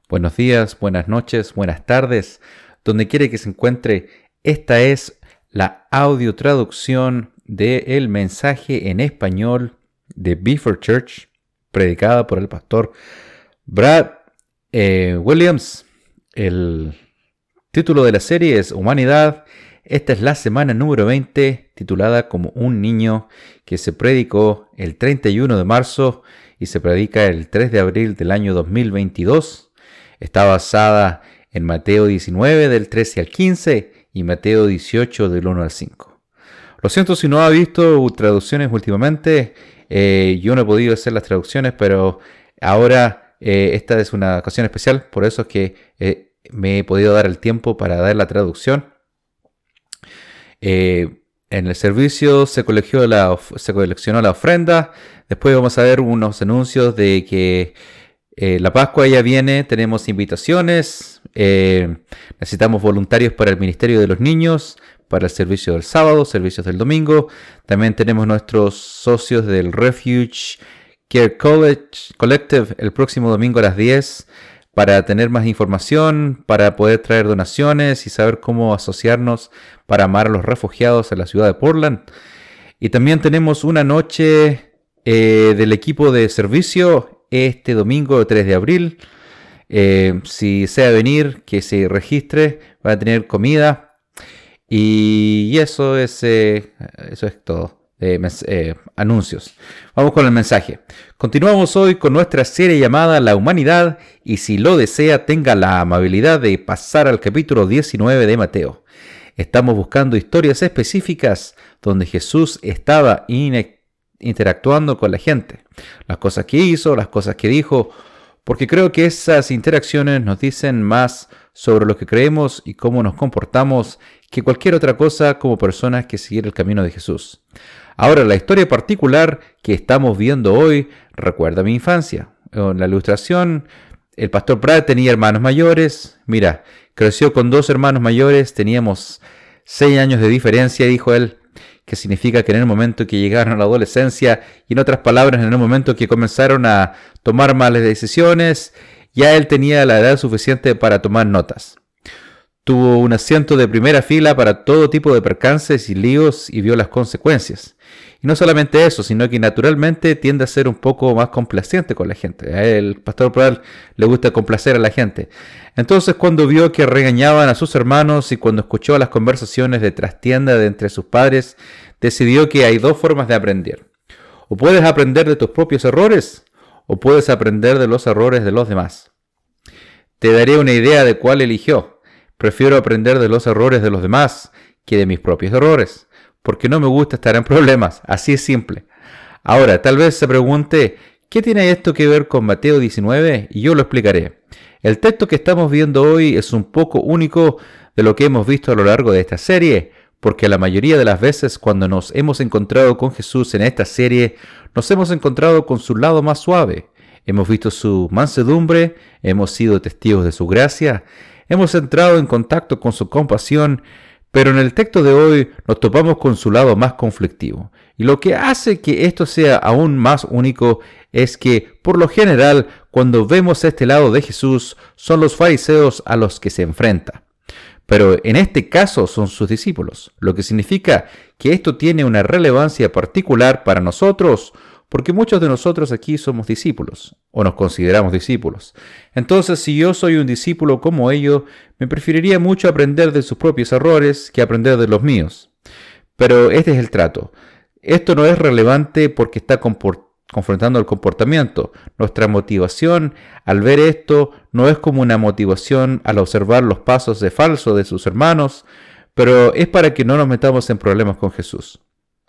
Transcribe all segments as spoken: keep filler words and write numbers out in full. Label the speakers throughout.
Speaker 1: Buenos días, buenas noches, buenas tardes, donde quiera que se encuentre. Esta es la audio traducción del mensaje en español de Beaver Church, predicada por el pastor Brad eh, Williams. El título de la serie es Humanidad. Esta es la semana número veinte, titulada como Un niño, que se predicó el treinta y uno de marzo y se predica el tres de abril del año dos mil veintidós. Está basada en Mateo diecinueve del trece al quince y Mateo dieciocho del uno al cinco. Lo siento si no ha visto traducciones últimamente, eh, yo no he podido hacer las traducciones, pero ahora eh, esta es una ocasión especial, por eso es que eh, me he podido dar el tiempo para dar la traducción. Eh, en el servicio se coleccionó, la, se coleccionó la ofrenda. Después vamos a ver unos anuncios de que eh, la Pascua ya viene, tenemos invitaciones, eh, necesitamos voluntarios para el Ministerio de los Niños, para el servicio del sábado, servicios del domingo. También tenemos nuestros socios del Refuge Care College, Collective el próximo domingo a las diez para tener más información, para poder traer donaciones y saber cómo asociarnos para amar a los refugiados en la ciudad de Portland. Y también tenemos una noche eh, del equipo de servicio este domingo tres de abril. Eh, si desea venir, que se registre, va a tener comida. Y, y eso es, eh, eso es todo. Eh, eh, anuncios. Vamos con el mensaje. Continuamos hoy con nuestra serie llamada La Humanidad, y si lo desea, tenga la amabilidad de pasar al capítulo diecinueve de Mateo. Estamos buscando historias específicas donde Jesús estaba in- interactuando con la gente, las cosas que hizo, las cosas que dijo, porque creo que esas interacciones nos dicen más sobre lo que creemos y cómo nos comportamos que cualquier otra cosa como personas que siguen el camino de Jesús. Ahora, la historia particular que estamos viendo hoy recuerda mi infancia. En la ilustración, el pastor Brad tenía hermanos mayores. Mira, creció con dos hermanos mayores, teníamos seis años de diferencia, dijo él, que significa que en el momento que llegaron a la adolescencia, y en otras palabras, en el momento que comenzaron a tomar malas decisiones, ya él tenía la edad suficiente para tomar notas. Tuvo un asiento de primera fila para todo tipo de percances y líos y vio las consecuencias. Y no solamente eso, sino que naturalmente tiende a ser un poco más complaciente con la gente. A él, el pastor Pral, le gusta complacer a la gente. Entonces, cuando vio que regañaban a sus hermanos y cuando escuchó las conversaciones de trastienda de entre sus padres, decidió que hay dos formas de aprender. O puedes aprender de tus propios errores, o puedes aprender de los errores de los demás. Te daré una idea de cuál eligió. Prefiero aprender de los errores de los demás que de mis propios errores, porque no me gusta estar en problemas, así es simple. Ahora, tal vez se pregunte, ¿qué tiene esto que ver con Mateo diecinueve? Y yo lo explicaré. El texto que estamos viendo hoy es un poco único de lo que hemos visto a lo largo de esta serie, porque la mayoría de las veces cuando nos hemos encontrado con Jesús en esta serie, nos hemos encontrado con su lado más suave. Hemos visto su mansedumbre, hemos sido testigos de su gracia, hemos entrado en contacto con su compasión, pero en el texto de hoy nos topamos con su lado más conflictivo. Y lo que hace que esto sea aún más único es que, por lo general, cuando vemos este lado de Jesús, son los fariseos a los que se enfrenta. Pero en este caso son sus discípulos, lo que significa que esto tiene una relevancia particular para nosotros, porque muchos de nosotros aquí somos discípulos, o nos consideramos discípulos. Entonces, si yo soy un discípulo como ellos, me preferiría mucho aprender de sus propios errores que aprender de los míos. Pero este es el trato. Esto no es relevante porque está comport- confrontando el comportamiento. Nuestra motivación al ver esto no es como una motivación al observar los pasos de falso de sus hermanos, pero es para que no nos metamos en problemas con Jesús.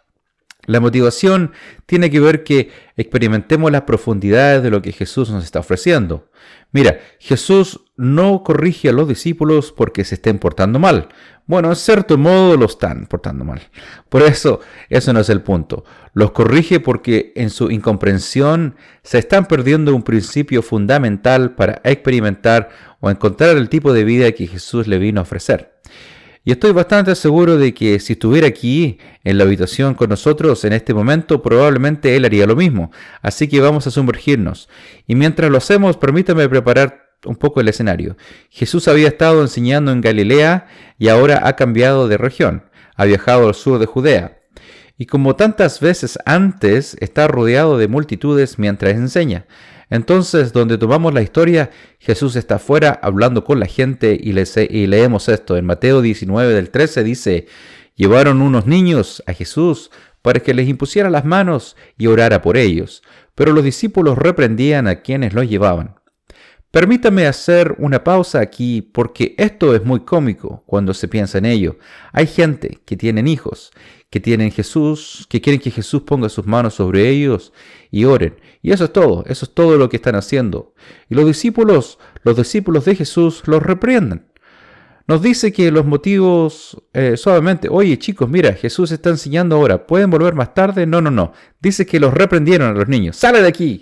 Speaker 1: La motivación tiene que ver que experimentemos las profundidades de lo que Jesús nos está ofreciendo. Mira, Jesús no corrige a los discípulos porque se estén portando mal. Bueno, en cierto modo lo están portando mal. Por eso, eso no es el punto. Los corrige porque en su incomprensión se están perdiendo un principio fundamental para experimentar o encontrar el tipo de vida que Jesús le vino a ofrecer. Y estoy bastante seguro de que si estuviera aquí en la habitación con nosotros en este momento, probablemente él haría lo mismo. Así que vamos a sumergirnos. Y mientras lo hacemos, permítame preparar un poco el escenario. Jesús había estado enseñando en Galilea y ahora ha cambiado de región. Ha viajado al sur de Judea. Y como tantas veces antes, está rodeado de multitudes mientras enseña. Entonces, donde tomamos la historia, Jesús está afuera hablando con la gente y, le y leemos esto. En Mateo diecinueve del trece dice: llevaron unos niños a Jesús para que les impusiera las manos y orara por ellos. Pero los discípulos reprendían a quienes los llevaban. Permítame hacer una pausa aquí porque esto es muy cómico cuando se piensa en ello. Hay gente que tienen hijos, que tienen Jesús, que quieren que Jesús ponga sus manos sobre ellos y oren. Y eso es todo, eso es todo lo que están haciendo. Y los discípulos, los discípulos de Jesús los reprenden. Nos dice que los motivos eh, suavemente, oye chicos, mira, Jesús está enseñando ahora, ¿pueden volver más tarde? No, no, no. Dice que los reprendieron a los niños. ¡Sale de aquí!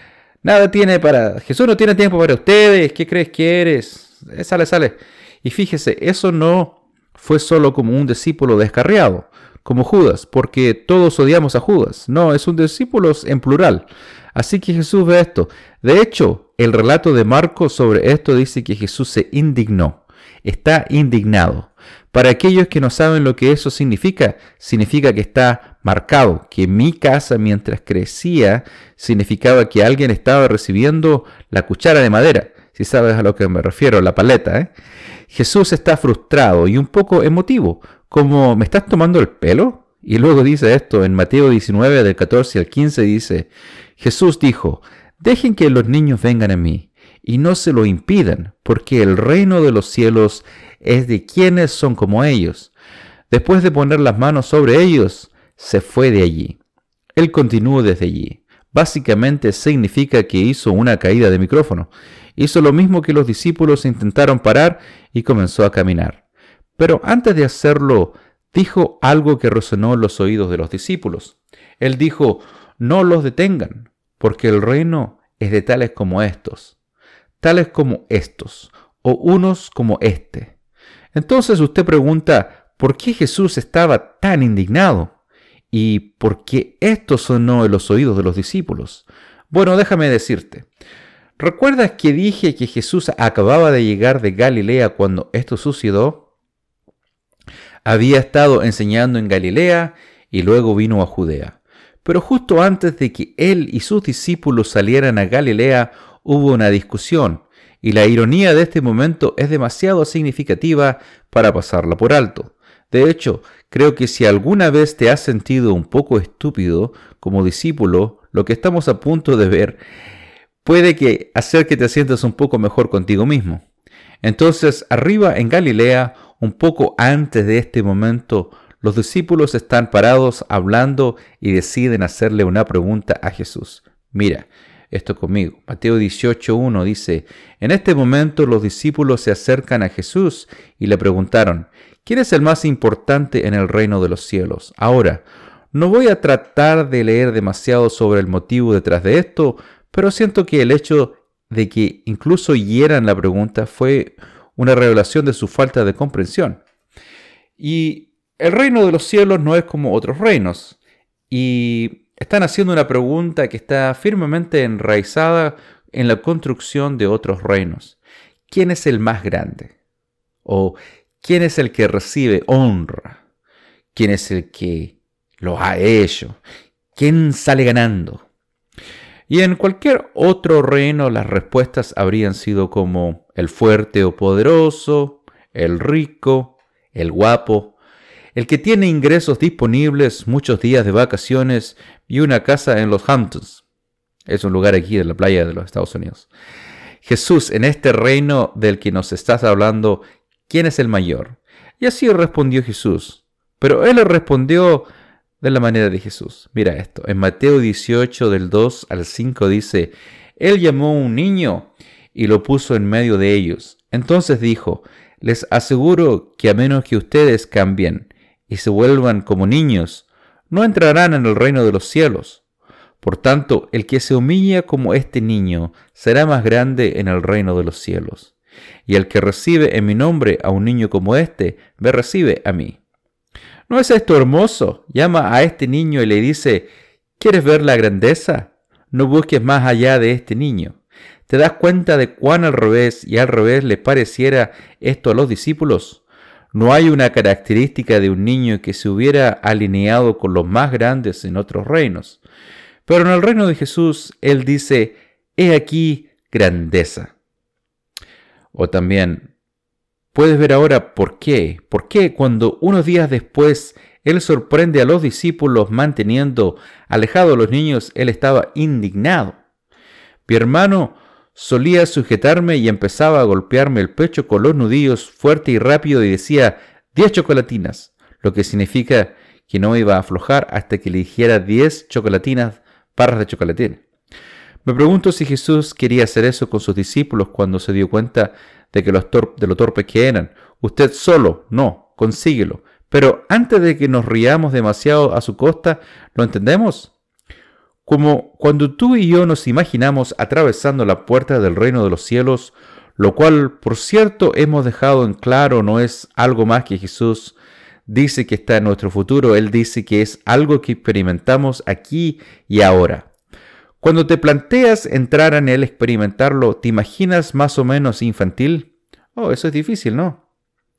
Speaker 1: Nada tiene para... Jesús no tiene tiempo para ustedes. ¿Qué crees que eres? Eh, sale, sale. Y fíjese, eso no fue solo como un discípulo descarriado, como Judas, porque todos odiamos a Judas. No, es un discípulo en plural. Así que Jesús ve esto. De hecho, el relato de Marcos sobre esto dice que Jesús se indignó. Está indignado. Para aquellos que no saben lo que eso significa, significa que está marcado, que mi casa mientras crecía significaba que alguien estaba recibiendo la cuchara de madera, si sabes a lo que me refiero, la paleta. ¿eh? Jesús está frustrado y un poco emotivo, como ¿me estás tomando el pelo? Y luego dice esto en Mateo diecinueve del catorce al quince, dice: Jesús dijo, dejen que los niños vengan a mí y no se lo impidan, porque el reino de los cielos es de quienes son como ellos. Después de poner las manos sobre ellos, se fue de allí. Él continuó desde allí. Básicamente significa que hizo una caída de micrófono. Hizo lo mismo que los discípulos intentaron parar y comenzó a caminar. Pero antes de hacerlo, dijo algo que resonó en los oídos de los discípulos. Él dijo, no los detengan, porque el reino es de tales como estos, tales como estos, o unos como este. Entonces usted pregunta, ¿por qué Jesús estaba tan indignado? ¿Y por qué esto sonó en los oídos de los discípulos? Bueno, déjame decirte. ¿Recuerdas que dije que Jesús acababa de llegar de Galilea cuando esto sucedió? Había estado enseñando en Galilea y luego vino a Judea. Pero justo antes de que él y sus discípulos salieran a Galilea, hubo una discusión. Y la ironía de este momento es demasiado significativa para pasarla por alto. De hecho, creo que si alguna vez te has sentido un poco estúpido como discípulo, lo que estamos a punto de ver puede que hacer que te sientas un poco mejor contigo mismo. Entonces, arriba en Galilea, un poco antes de este momento, los discípulos están parados hablando y deciden hacerle una pregunta a Jesús. Mira, esto conmigo. Mateo dieciocho uno dice, en este momento los discípulos se acercan a Jesús y le preguntaron, ¿quién es el más importante en el reino de los cielos? Ahora, no voy a tratar de leer demasiado sobre el motivo detrás de esto, pero siento que el hecho de que incluso hieran la pregunta fue una revelación de su falta de comprensión. Y el reino de los cielos no es como otros reinos. Y están haciendo una pregunta que está firmemente enraizada en la construcción de otros reinos. ¿Quién es el más grande? ¿O quién es el que recibe honra? ¿Quién es el que lo ha hecho? ¿Quién sale ganando? Y en cualquier otro reino las respuestas habrían sido como el fuerte o poderoso, el rico, el guapo, el que tiene ingresos disponibles, muchos días de vacaciones y una casa en los Hamptons. Es un lugar aquí de la playa de los Estados Unidos. Jesús, en este reino del que nos estás hablando, ¿quién es el mayor? Y así respondió Jesús. Pero él le respondió de la manera de Jesús. Mira esto, en Mateo dieciocho del dos al cinco dice, él llamó a un niño y lo puso en medio de ellos. Entonces dijo, les aseguro que a menos que ustedes cambien y se vuelvan como niños, no entrarán en el reino de los cielos. Por tanto, el que se humilla como este niño será más grande en el reino de los cielos. Y el que recibe en mi nombre a un niño como este, me recibe a mí. ¿No es esto hermoso? Llama a este niño y le dice, ¿quieres ver la grandeza? No busques más allá de este niño. ¿Te das cuenta de cuán al revés y al revés le pareciera esto a los discípulos? No hay una característica de un niño que se hubiera alineado con los más grandes en otros reinos. Pero en el reino de Jesús, Él dice, he aquí grandeza. O también, puedes ver ahora por qué. ¿Por qué cuando unos días después Él sorprende a los discípulos manteniendo alejados a los niños, Él estaba indignado? Mi hermano solía sujetarme y empezaba a golpearme el pecho con los nudillos fuerte y rápido y decía diez chocolatinas, lo que significa que no iba a aflojar hasta que le dijera diez chocolatinas, barras de chocolatina. Me pregunto si Jesús quería hacer eso con sus discípulos cuando se dio cuenta de, que los tor- de lo torpes que eran. Usted solo, no, consíguelo. Pero antes de que nos riamos demasiado a su costa, ¿lo entendemos? Como cuando tú y yo nos imaginamos atravesando la puerta del reino de los cielos, lo cual, por cierto, hemos dejado en claro no es algo más que Jesús dice que está en nuestro futuro. Él dice que es algo que experimentamos aquí y ahora. Cuando te planteas entrar en él, experimentarlo, ¿te imaginas más o menos infantil? Oh, eso es difícil, ¿no?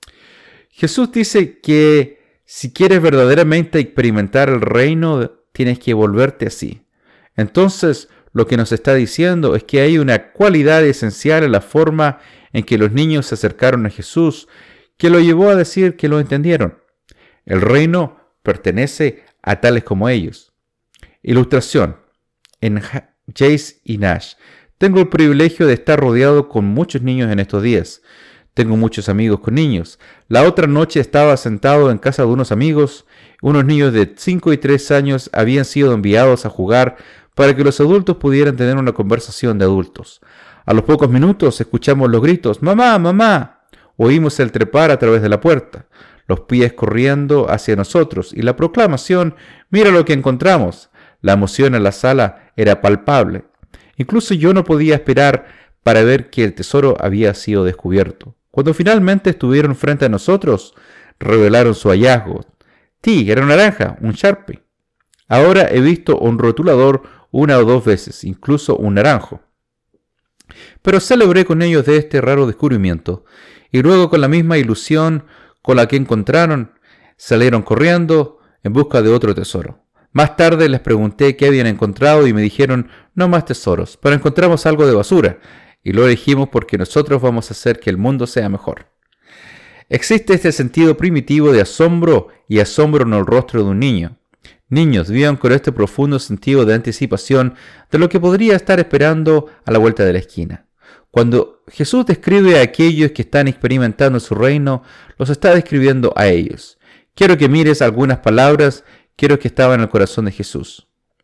Speaker 1: Jesús dice que si quieres verdaderamente experimentar el reino, tienes que volverte así. Entonces, lo que nos está diciendo es que hay una cualidad esencial en la forma en que los niños se acercaron a Jesús que lo llevó a decir que lo entendieron. El reino pertenece a tales como ellos. Ilustración. En Jace y Nash. Tengo el privilegio de estar rodeado con muchos niños en estos días. Tengo muchos amigos con niños. La otra noche estaba sentado en casa de unos amigos. Unos niños de cinco y tres años habían sido enviados a jugar para que los adultos pudieran tener una conversación de adultos. A los pocos minutos escuchamos los gritos, ¡mamá, mamá! Oímos el trepar a través de la puerta, los pies corriendo hacia nosotros y la proclamación, ¡mira lo que encontramos! La emoción en la sala era palpable. Incluso yo no podía esperar para ver que el tesoro había sido descubierto. Cuando finalmente estuvieron frente a nosotros, revelaron su hallazgo. Sí, era una naranja, un Sharpie. Ahora he visto un rotulador una o dos veces, incluso un naranjo. Pero celebré con ellos de este raro descubrimiento, y luego con la misma ilusión con la que encontraron, salieron corriendo en busca de otro tesoro. Más tarde les pregunté qué habían encontrado y me dijeron, no más tesoros, pero encontramos algo de basura, y lo elegimos porque nosotros vamos a hacer que el mundo sea mejor. Existe este sentido primitivo de asombro y asombro en el rostro de un niño. Niños vivan con este profundo sentido de anticipación de lo que podría estar esperando a la vuelta de la esquina. Cuando Jesús describe a aquellos que están experimentando su reino, los está describiendo a ellos. Quiero que mires algunas palabras, quiero que estaban en el corazón de Jesús.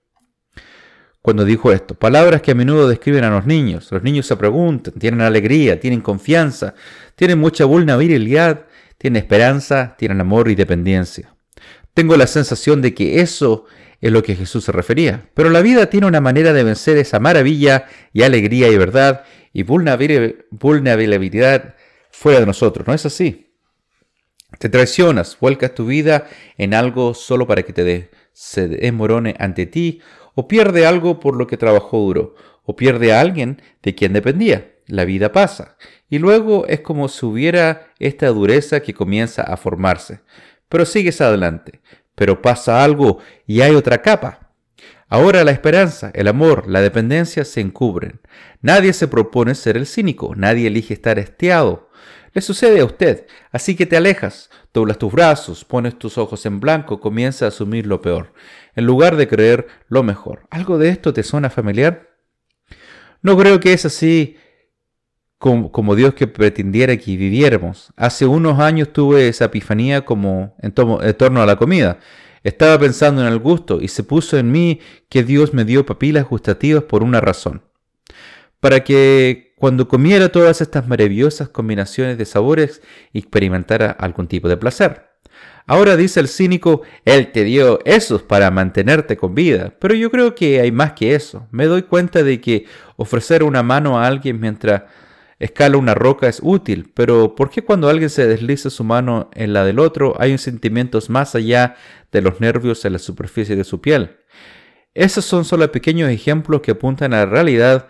Speaker 1: Cuando dijo esto, palabras que a menudo describen a los niños. Los niños se preguntan, tienen alegría, tienen confianza, tienen mucha vulnerabilidad, tienen esperanza, tienen amor y dependencia. Tengo la sensación de que eso es lo que Jesús se refería. Pero la vida tiene una manera de vencer esa maravilla y alegría y verdad y vulnerabilidad fuera de nosotros. ¿No es así? Te traicionas, vuelcas tu vida en algo solo para que te de, se desmorone ante ti, o pierde algo por lo que trabajó duro, o pierde a alguien de quien dependía. La vida pasa, y luego es como si hubiera esta dureza que comienza a formarse. Pero sigues adelante, pero pasa algo y hay otra capa. Ahora la esperanza, el amor, la dependencia se encubren. Nadie se propone ser el cínico, nadie elige estar hastiado. Le sucede a usted, así que te alejas, doblas tus brazos, pones tus ojos en blanco, comienzas a asumir lo peor, en lugar de creer lo mejor. ¿Algo de esto te suena familiar? No creo que es así como, como Dios que pretendiera que viviéramos. Hace unos años tuve esa epifanía como en, tomo, en torno a la comida. Estaba pensando en el gusto y se puso en mí que Dios me dio papilas gustativas por una razón. Para que cuando comiera todas estas maravillosas combinaciones de sabores experimentara algún tipo de placer. Ahora dice el cínico, Él te dio esos para mantenerte con vida, pero yo creo que hay más que eso. Me doy cuenta de que ofrecer una mano a alguien mientras escala una roca es útil, pero ¿por qué cuando alguien se desliza su mano en la del otro hay sentimientos más allá de los nervios en la superficie de su piel? Esos son solo pequeños ejemplos que apuntan a la realidad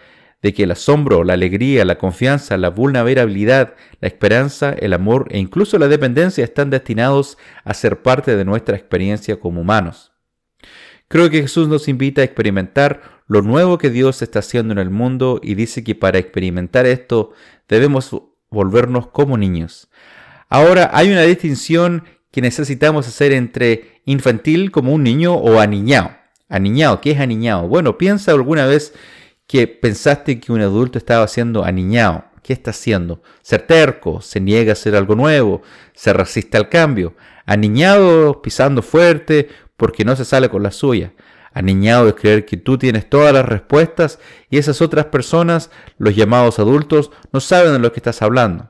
Speaker 1: de que el asombro, la alegría, la confianza, la vulnerabilidad, la esperanza, el amor e incluso la dependencia están destinados a ser parte de nuestra experiencia como humanos. Creo que Jesús nos invita a experimentar lo nuevo que Dios está haciendo en el mundo y dice que para experimentar esto debemos volvernos como niños. Ahora, hay una distinción que necesitamos hacer entre infantil como un niño o aniñado. Aniñado, ¿qué es aniñado? Bueno, piensa alguna vez que pensaste que un adulto estaba siendo aniñado. ¿Qué está haciendo? Ser terco, se niega a hacer algo nuevo, se resiste al cambio. Aniñado, pisando fuerte, porque no se sale con la suya. Aniñado es creer que tú tienes todas las respuestas y esas otras personas, los llamados adultos, no saben de lo que estás hablando.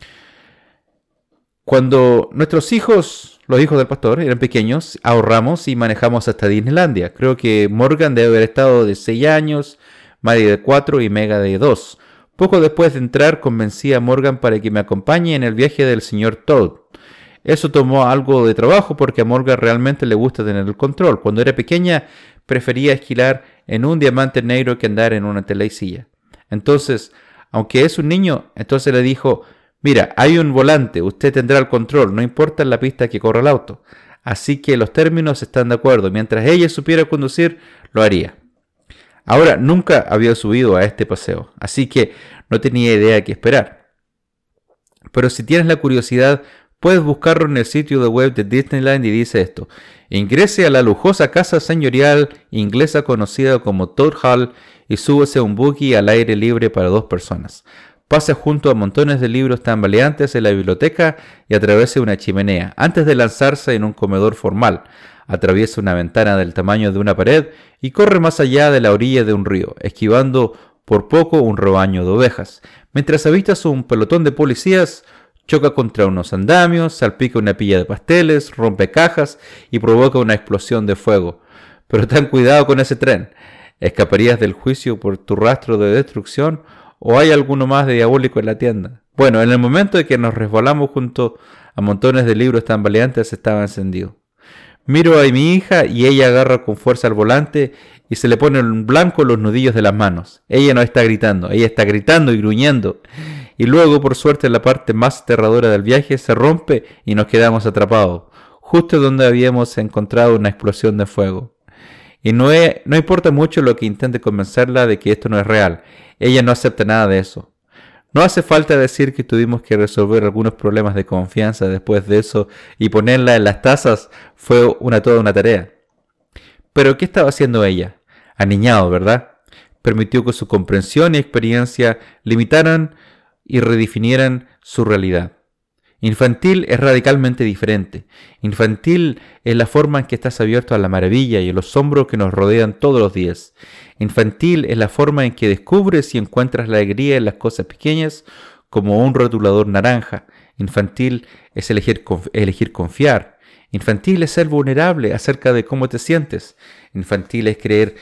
Speaker 1: Cuando nuestros hijos, los hijos del pastor, eran pequeños, ahorramos y manejamos hasta Disneylandia. Creo que Morgan debe haber estado de seis años, Maddie de cuatro y Mega de dos. Poco después de entrar, convencí a Morgan para que me acompañe en el viaje del señor Todd. Eso tomó algo de trabajo porque a Morgan realmente le gusta tener el control. Cuando era pequeña, prefería esquilar en un diamante negro que andar en una telesilla. Entonces, aunque es un niño, entonces le dijo: mira, hay un volante, usted tendrá el control, no importa en la pista que corra el auto. Así que los términos están de acuerdo. Mientras ella supiera conducir, lo haría. Ahora, nunca había subido a este paseo, así que no tenía idea de qué esperar. Pero si tienes la curiosidad, puedes buscarlo en el sitio de web de Disneyland y dice esto: ingrese a la lujosa casa señorial inglesa conocida como Todd Hall y súbese a un buggy al aire libre para dos personas. Pase junto a montones de libros tambaleantes en la biblioteca y atraviese una chimenea, antes de lanzarse en un comedor formal. Atraviesa una ventana del tamaño de una pared y corre más allá de la orilla de un río, esquivando por poco un rebaño de ovejas. Mientras avistas un pelotón de policías, choca contra unos andamios, salpica una pila de pasteles, rompe cajas y provoca una explosión de fuego. Pero ten cuidado con ese tren. ¿Escaparías del juicio por tu rastro de destrucción o hay alguno más de diabólico en la tienda? Bueno, en el momento de que nos resbalamos junto a montones de libros tambaleantes estaba encendido. Miro a mi hija y ella agarra con fuerza el volante y se le ponen en blanco los nudillos de las manos. Ella no está gritando, ella está gritando y gruñendo. Y luego, por suerte, la parte más aterradora del viaje se rompe y nos quedamos atrapados, justo donde habíamos encontrado una explosión de fuego. Y no, es, no importa mucho lo que intente convencerla de que esto no es real, ella no acepta nada de eso. No hace falta decir que tuvimos que resolver algunos problemas de confianza después de eso y ponerla en las tazas fue una toda una tarea. Pero ¿qué estaba haciendo ella? Aniñado, ¿verdad? Permitió que su comprensión y experiencia limitaran y redefinieran su realidad. Infantil es radicalmente diferente. Infantil es la forma en que estás abierto a la maravilla y el asombro que nos rodean todos los días. Infantil es la forma en que descubres y encuentras la alegría en las cosas pequeñas, como un rotulador naranja. Infantil es elegir, conf- elegir confiar. Infantil es ser vulnerable acerca de cómo te sientes. Infantil es creer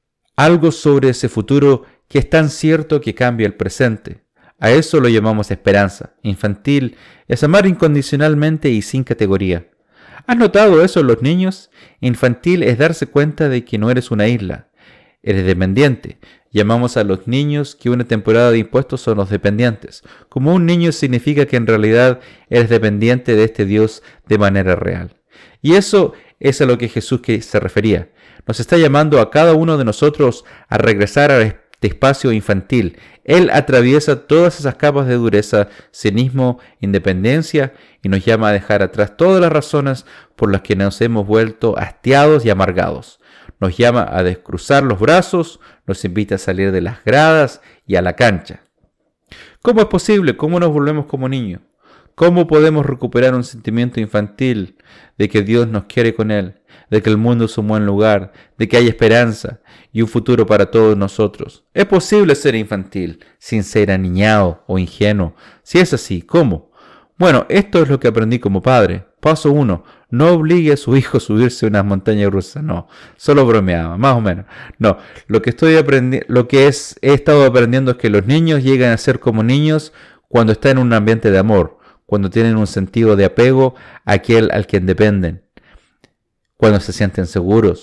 Speaker 1: algo sobre ese futuro que es tan cierto que cambia el presente. A eso lo llamamos esperanza. Infantil es amar incondicionalmente y sin categoría. ¿Has notado eso en los niños? Infantil es darse cuenta de que no eres una isla. Eres dependiente. Llamamos a los niños que una temporada de impuestos son los dependientes. Como un niño significa que en realidad eres dependiente de este Dios de manera real. Y eso es a lo que Jesús se refería. Nos está llamando a cada uno de nosotros a regresar a este espacio infantil. Él atraviesa todas esas capas de dureza, cinismo, independencia y nos llama a dejar atrás todas las razones por las que nos hemos vuelto hastiados y amargados. Nos llama a descruzar los brazos, nos invita a salir de las gradas y a la cancha. ¿Cómo es posible? ¿Cómo nos volvemos como niños? ¿Cómo podemos recuperar un sentimiento infantil de que Dios nos quiere con Él, de que el mundo es un buen lugar, de que hay esperanza y un futuro para todos nosotros? Es posible ser infantil sin ser aniñado o ingenuo. Si es así, ¿cómo? Bueno, esto es lo que aprendí como padre. Paso uno, no obligue a su hijo a subirse a unas montañas rusas. No, solo bromeaba, más o menos. No, lo que estoy aprendi- lo que es, he estado aprendiendo es que los niños llegan a ser como niños cuando están en un ambiente de amor, cuando tienen un sentido de apego a aquel al quien dependen, cuando se sienten seguros.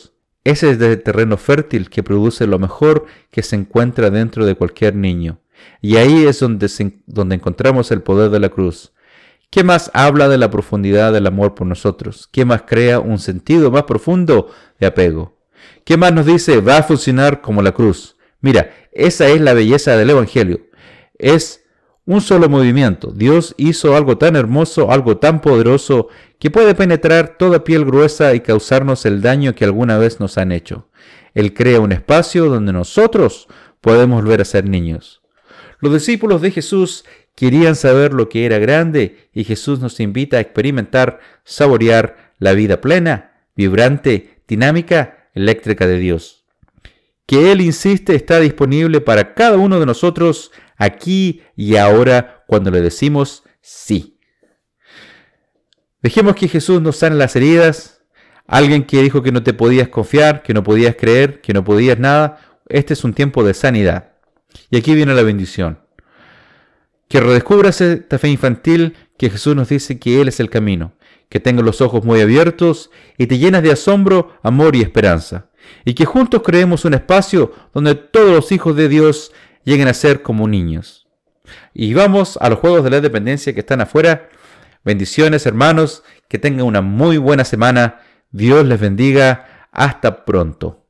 Speaker 1: Ese es el terreno fértil que produce lo mejor que se encuentra dentro de cualquier niño. Y ahí es donde, se, donde encontramos el poder de la cruz. ¿Qué más habla de la profundidad del amor por nosotros? ¿Qué más crea un sentido más profundo de apego? ¿Qué más nos dice va a funcionar como la cruz? Mira, esa es la belleza del Evangelio. Es un solo movimiento. Dios hizo algo tan hermoso, algo tan poderoso, que puede penetrar toda piel gruesa y causarnos el daño que alguna vez nos han hecho. Él crea un espacio donde nosotros podemos volver a ser niños. Los discípulos de Jesús querían saber lo que era grande y Jesús nos invita a experimentar, saborear la vida plena, vibrante, dinámica, eléctrica de Dios. Que Él insiste está disponible para cada uno de nosotros aquí y ahora cuando le decimos sí. Dejemos que Jesús nos sane las heridas. Alguien que dijo que no te podías confiar, que no podías creer, que no podías nada. Este es un tiempo de sanidad. Y aquí viene la bendición. Que redescubras esta fe infantil que Jesús nos dice que Él es el camino. Que tengas los ojos muy abiertos y te llenas de asombro, amor y esperanza. Y que juntos creemos un espacio donde todos los hijos de Dios lleguen a ser como niños. Y vamos a los juegos de la dependencia que están afuera. Bendiciones, hermanos. Que tengan una muy buena semana. Dios les bendiga. Hasta pronto.